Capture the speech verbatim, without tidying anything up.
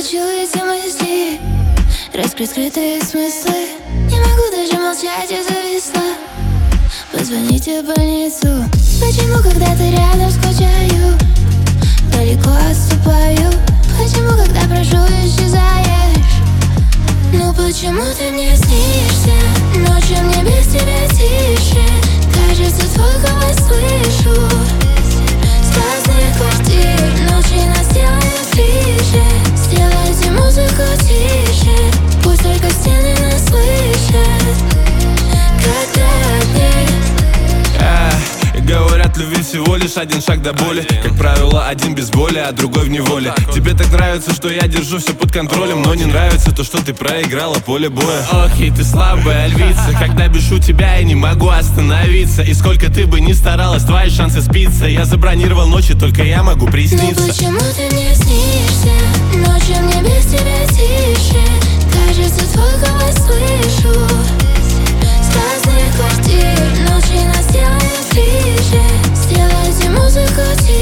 хочу эти мысли, раскрыть скрытые смыслы. Не могу даже молчать, я зависла. Позвоните в больницу. Почему, когда ты рядом, скучаю, далеко отступаю? Почему, когда прошу, исчезаешь? Ну почему ты мне снишься? Ночью мне без тебя тише. Кажется, твой голос слышу с разных квартир. Ночи нас делают ближе. Сделайте музыку тише. Пусть только стены нас слышат. Когда дней говорят, любви всего лишь один шаг до боли. Как правило, один без боли, а другой в неволе. Тебе так нравится, что я держу все под контролем, но не нравится то, что ты проиграла поле боя. Ох, и ты слабая львица. Когда бешу тебя, я не могу остановиться. И сколько ты бы ни старалась, твои шансы спиться. Я забронировал ночи, только я могу присниться. Ну почему ты мне снишься? Ночью мне без тебя тише. Кажется, твой голос слышу с разных квартир. Ночи нас делают ближе. Сделайте музыку тише.